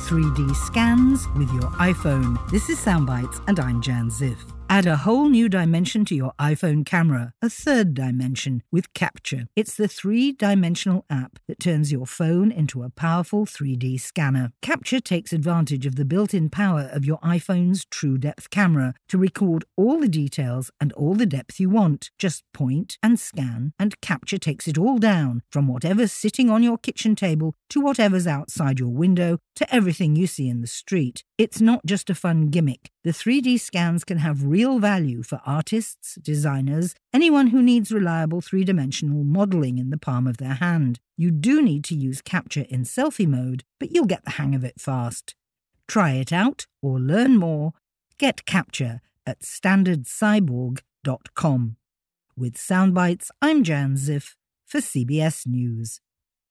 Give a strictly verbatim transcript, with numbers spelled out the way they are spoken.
three D scans with your iPhone. This is Soundbites and I'm Jan Ziff. Add a whole new dimension to your iPhone camera, a third dimension with Capture. It's the three-dimensional app that turns your phone into a powerful three D scanner. Capture takes advantage of the built-in power of your iPhone's True Depth camera to record all the details and all the depth you want. Just point and scan, and Capture takes it all down, from whatever's sitting on your kitchen table to whatever's outside your window to everything you see in the street. It's not just a fun gimmick. The three D scans can have real value for artists, designers, anyone who needs reliable three-dimensional modelling in the palm of their hand. You do need to use Capture in selfie mode, but you'll get the hang of it fast. Try it out or learn more. Get Capture at standard cyborg dot com. With Soundbites, I'm Jan Ziff for C B S News.